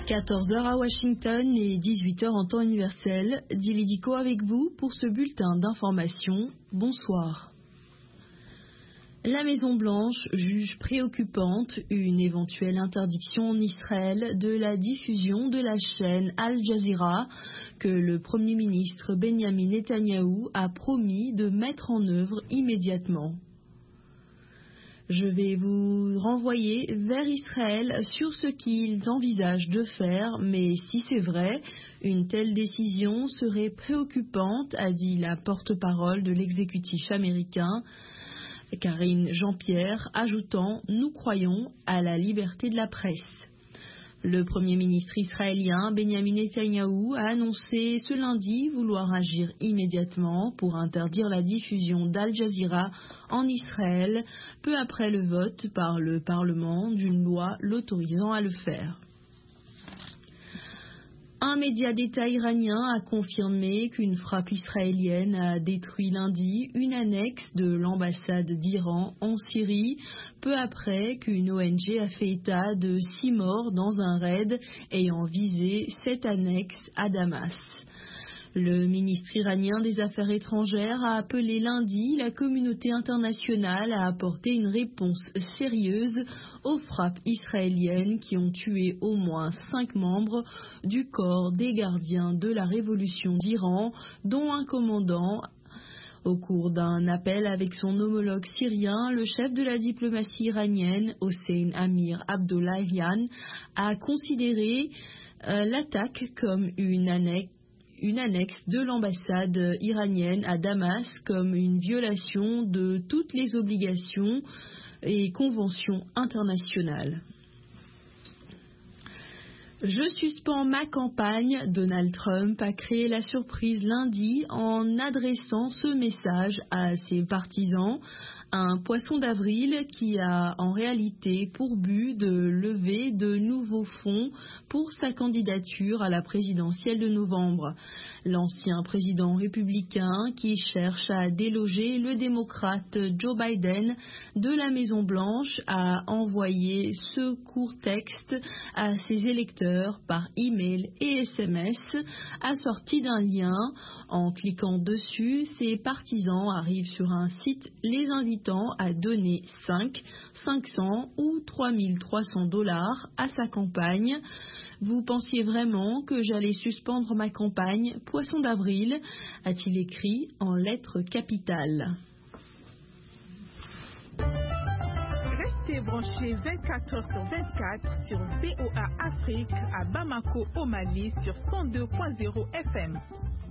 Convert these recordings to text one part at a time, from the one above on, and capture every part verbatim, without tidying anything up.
quatorze heures à Washington et dix-huit heures en temps universel. Dilidico avec vous pour ce bulletin d'information. Bonsoir. La Maison-Blanche juge préoccupante une éventuelle interdiction en Israël de la diffusion de la chaîne Al Jazeera que le Premier ministre Benjamin Netanyahou a promis de mettre en œuvre immédiatement. Je vais vous renvoyer vers Israël sur ce qu'ils envisagent de faire, mais si c'est vrai, une telle décision serait préoccupante, a dit la porte-parole de l'exécutif américain, Karine Jean-Pierre, ajoutant « Nous croyons à la liberté de la presse ». Le Premier ministre israélien Benjamin Netanyahou a annoncé ce lundi vouloir agir immédiatement pour interdire la diffusion d'Al Jazeera en Israël, peu après le vote par le Parlement d'une loi l'autorisant à le faire. Un média d'État iranien a confirmé qu'une frappe israélienne a détruit lundi une annexe de l'ambassade d'Iran en Syrie, peu après qu'une O N G a fait état de six morts dans un raid ayant visé cette annexe à Damas. Le ministre iranien des Affaires étrangères a appelé lundi la communauté internationale à apporter une réponse sérieuse aux frappes israéliennes qui ont tué au moins cinq membres du corps des gardiens de la révolution d'Iran, dont un commandant. Au cours d'un appel avec son homologue syrien, le chef de la diplomatie iranienne, Hossein Amir Abdollahian, a considéré euh, l'attaque comme une annexe une annexe de l'ambassade iranienne à Damas comme une violation de toutes les obligations et conventions internationales. Je suspends ma campagne. Donald Trump a créé la surprise lundi en adressant ce message à ses partisans, un poisson d'avril qui a en réalité pour but de lever de nouveaux fonds pour sa candidature à la présidentielle de novembre. L'ancien président républicain qui cherche à déloger le démocrate Joe Biden de la Maison-Blanche a envoyé ce court texte à ses électeurs par email et S M S assorti d'un lien. En cliquant dessus, ses partisans arrivent sur un site les invitant à donner cinq, cinq cents ou trois mille trois cents dollars à sa campagne. Vous pensiez vraiment que j'allais suspendre ma campagne, poisson d'avril, a-t-il écrit en lettres capitales. Restez branchés vingt-quatre heures sur vingt-quatre sur V O A Afrique à Bamako au Mali sur cent deux point zéro F M.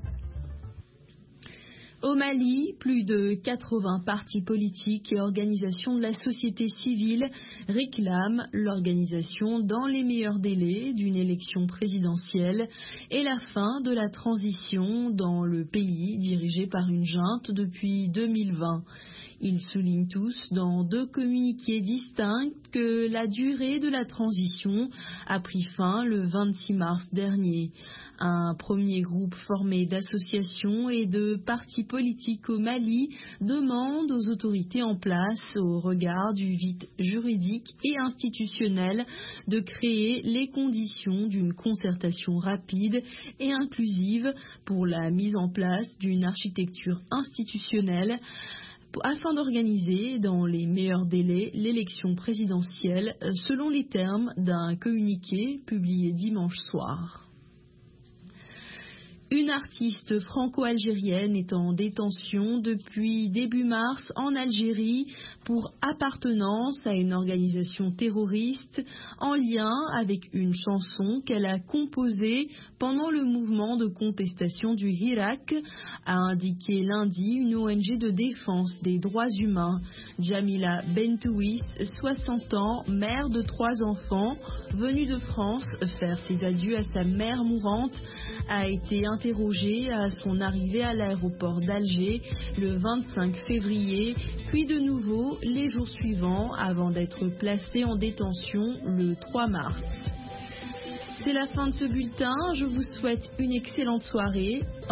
Au Mali, plus de quatre-vingts partis politiques et organisations de la société civile réclament l'organisation dans les meilleurs délais d'une élection présidentielle et la fin de la transition dans le pays dirigé par une junte depuis deux mille vingt. Ils soulignent tous dans deux communiqués distincts que la durée de la transition a pris fin le vingt-six mars dernier. Un premier groupe formé d'associations et de partis politiques au Mali demande aux autorités en place, au regard du vide juridique et institutionnel, de créer les conditions d'une concertation rapide et inclusive pour la mise en place d'une architecture institutionnelle afin d'organiser dans les meilleurs délais l'élection présidentielle selon les termes d'un communiqué publié dimanche soir. Une artiste franco-algérienne est en détention depuis début mars en Algérie pour appartenance à une organisation terroriste en lien avec une chanson qu'elle a composée pendant le mouvement de contestation du Hirak, a indiqué lundi une O N G de défense des droits humains. Jamila Bentouis, soixante ans, mère de trois enfants, venue de France faire ses adieux à sa mère mourante, a été interrogée à son arrivée à l'aéroport d'Alger le vingt-cinq février, puis de nouveau les jours suivants avant d'être placée en détention le trois mars. C'est la fin de ce bulletin, je vous souhaite une excellente soirée.